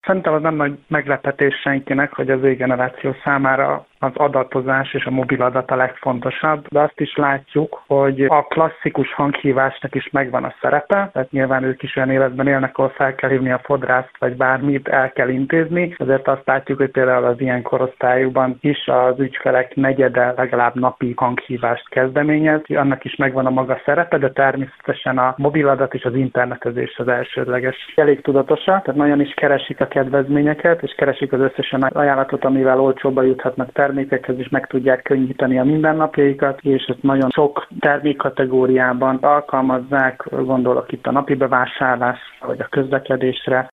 Szerintem az nem nagy meglepetés senkinek, hogy az új generáció számára az adatozás és a mobil adat a legfontosabb, de azt is látjuk, hogy a klasszikus hanghívásnak is megvan a szerepe, tehát nyilván ők is olyan életben élnek, ahol fel kell hívni a fodrászt, vagy bármit el kell intézni, ezért azt látjuk, hogy például az ilyen korosztályúban is az ügyfelek negyede legalább napi hanghívást kezdeményez, annak is megvan a maga szerepe, de természetesen a mobiladat és az internetezés az elsődleges. Elég tudatosak, tehát nagyon is keresik a kedvezményeket, és keresik az összesen ajánlatot, amivel olcsóbba juthatnak termékekhez, is meg tudják könnyíteni a mindennapjaikat, és ezt nagyon sok termékkategóriában alkalmazzák, gondolok itt a napi bevásárlásra, vagy a közlekedésre,